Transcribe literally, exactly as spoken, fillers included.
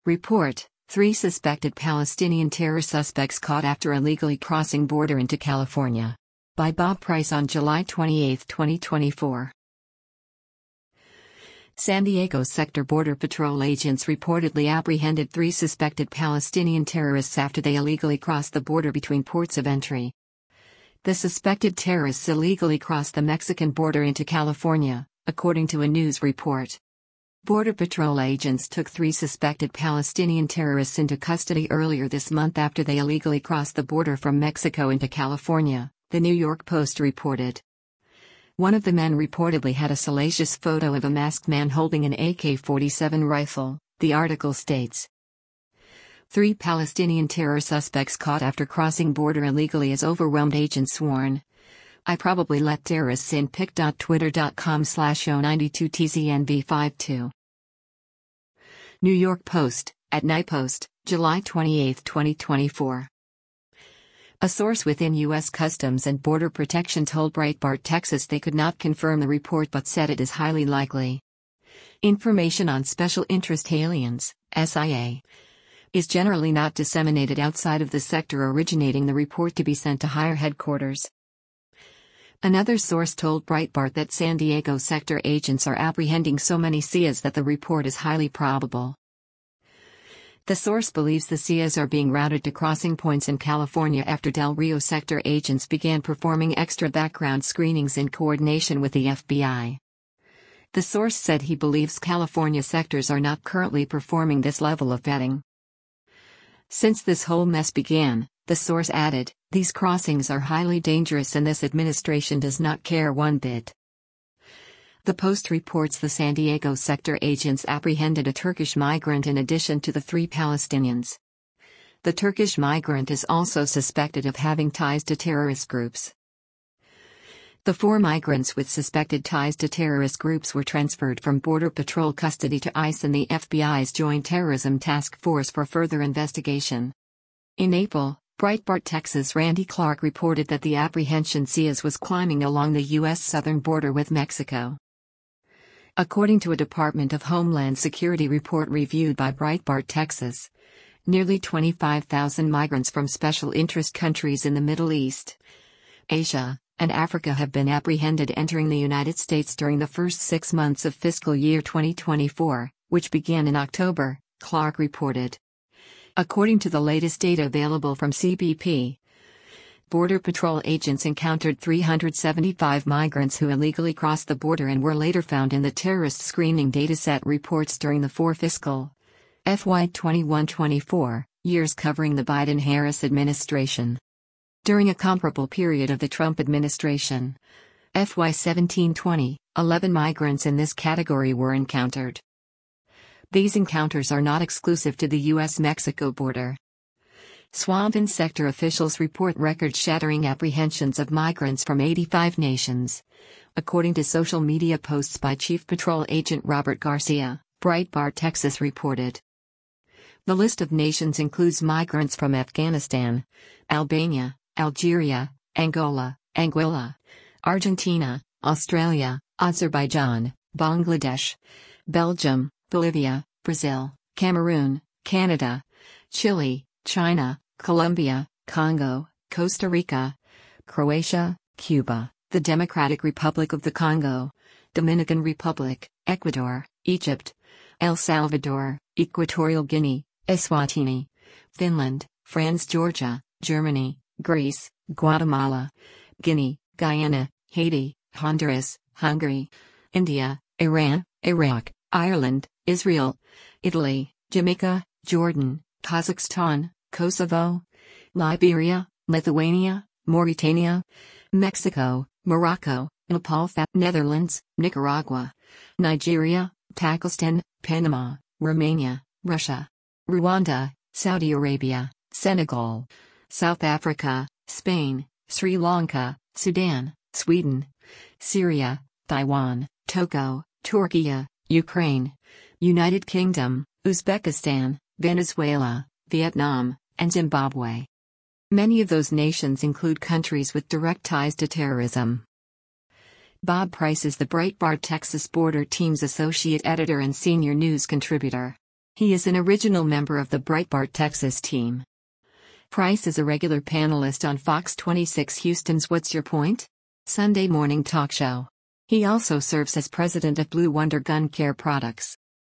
Report: Three suspected Palestinian terror suspects caught after illegally crossing border into California. By Bob Price on July twenty-eighth, twenty twenty-four. San Diego Sector Border Patrol agents reportedly apprehended three suspected Palestinian terrorists after they illegally crossed the border between ports of entry. The suspected terrorists illegally crossed the Mexican border into California, according to a news report. Border Patrol agents took three suspected Palestinian terrorists into custody earlier this month after they illegally crossed the border from Mexico into California, the New York Post reported. One of the men reportedly had a salacious photo of a masked man holding an A K forty-seven rifle, the article states. Three Palestinian terror suspects caught after crossing border illegally as overwhelmed agents warn. I probably let terrorists in pic.twitter.com slash O92TZNV52. New York Post, at Night Post, July twenty-eighth, twenty twenty-four. A source within U S Customs and Border Protection told Breitbart Texas they could not confirm the report but said it is highly likely. Information on Special Interest Aliens, S I A, is generally not disseminated outside of the sector originating the report to be sent to higher headquarters. Another source told Breitbart that San Diego sector agents are apprehending so many S I As that the report is highly probable. The source believes the S I As are being routed to crossing points in California after Del Rio sector agents began performing extra background screenings in coordination with the F B I. The source said he believes California sectors are not currently performing this level of vetting. Since this whole mess began, the source added, these crossings are highly dangerous and this administration does not care one bit. The Post reports the San Diego sector agents apprehended a Turkish migrant in addition to the three Palestinians. The Turkish migrant is also suspected of having ties to terrorist groups. The four migrants with suspected ties to terrorist groups were transferred from Border Patrol custody to ICE and the F B I's Joint Terrorism Task Force for further investigation. In April, Breitbart Texas' Randy Clark reported that the apprehension S I As was climbing along the U S southern border with Mexico. According to a Department of Homeland Security report reviewed by Breitbart Texas, nearly twenty-five thousand migrants from special interest countries in the Middle East, Asia, and Africa have been apprehended entering the United States during the first six months of fiscal year twenty twenty-four, which began in October, Clark reported. According to the latest data available from C B P, Border Patrol agents encountered three hundred seventy-five migrants who illegally crossed the border and were later found in the terrorist screening dataset reports during the four fiscal F Y twenty-one twenty-four years covering the Biden-Harris administration. During a comparable period of the Trump administration, F Y seventeen twenty, eleven migrants in this category were encountered. These encounters are not exclusive to the U S Mexico border. Swampin sector officials report record-shattering apprehensions of migrants from eighty-five nations. According to social media posts by Chief Patrol Agent Robert Garcia, Breitbart Texas reported. The list of nations includes migrants from Afghanistan, Albania, Algeria, Angola, Anguilla, Argentina, Australia, Azerbaijan, Bangladesh, Belgium, Bolivia, Brazil, Cameroon, Canada, Chile, China, Colombia, Congo, Costa Rica, Croatia, Cuba, the Democratic Republic of the Congo, Dominican Republic, Ecuador, Egypt, El Salvador, Equatorial Guinea, Eswatini, Finland, France, Georgia, Germany, Greece, Guatemala, Guinea, Guyana, Haiti, Honduras, Hungary, India, Iran, Iraq, Ireland, Israel, Italy, Jamaica, Jordan, Kazakhstan, Kosovo, Liberia, Lithuania, Mauritania, Mexico, Morocco, Nepal, Netherlands, Nicaragua, Nigeria, Pakistan, Panama, Romania, Russia, Rwanda, Saudi Arabia, Senegal, South Africa, Spain, Sri Lanka, Sudan, Sweden, Syria, Taiwan, Togo, Turkey, Ukraine, United Kingdom, Uzbekistan, Venezuela, Vietnam, and Zimbabwe. Many of those nations include countries with direct ties to terrorism. Bob Price is the Breitbart Texas Border Team's associate editor and senior news contributor. He is an original member of the Breitbart Texas team. Price is a regular panelist on Fox twenty-six Houston's What's Your Point? Sunday morning talk show. He also serves as president of Blue Wonder Gun Care Products.